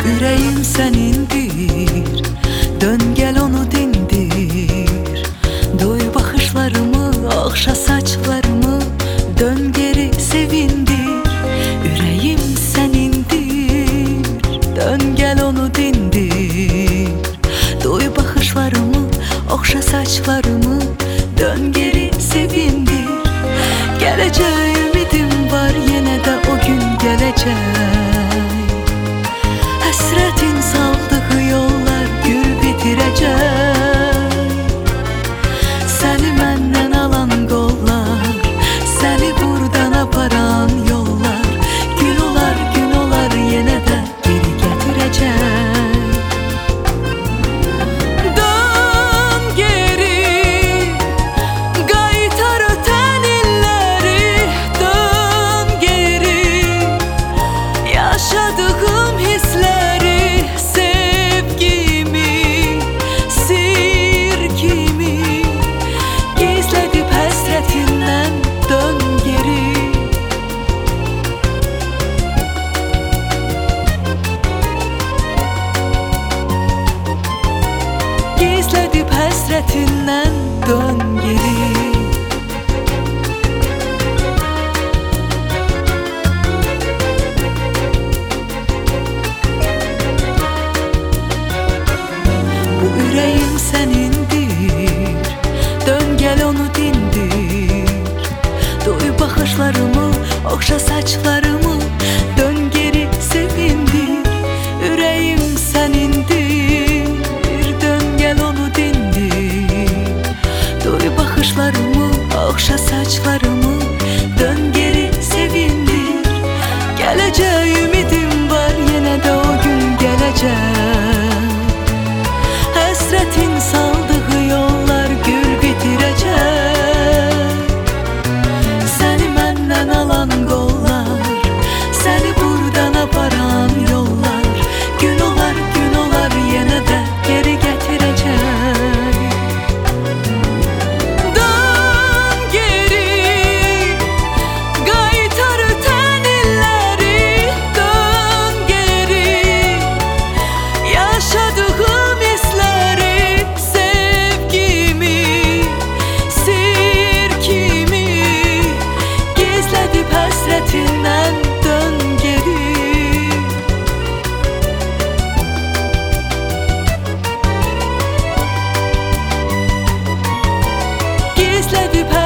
Ürəyim sənindir, dön gəl onu dindir. Doy baxışlarımı, oxşa saçlarımı, dön geri sevindir. Ürəyim sənindir, dön gəl onu dindir. Doy baxışlarımı, oxşa saçlarımı, dön geri sevindir. Gələcək ümidim var, yenə də o gün gələcək. Həsrətin saldığı yollar gül bitirəcək. Səni məndən alan qollar, səni buradan aparan yollar, gün olar, gün olar, yenə də geri gətirəcək. Dön geri, qaytar ötən illəri, dön geri, yaşadığım hissləri, sevgimi, sir kimi gizlədib həsrətindən dön geri. Gizlədib həsrətindən dön geri. Bu ürəyim sənindir, dön gəl onu dindir. Doy baxışlarımı, oxşa saçlarımı, dön geri sevindir. Ürəyim sənindir, dön gəl onu dindir. Doy baxışlarımı, oxşa saçlarımı, dön geri sevindir. Gələcək ümidim var, yenə də o gün gələcək. Həsrətin saldığı yollar gül bitirəcək. Səni məndən alan qollar, səni buradan aparan yollar, gün olar, gün olar, yenə də geri gətirəcək. Dön geri, qaytar ötən illəri, dön geri, yaşadığım hissləri, sevgimi, sir kimi gizlədib həsrətindən dön geri. Gizlədib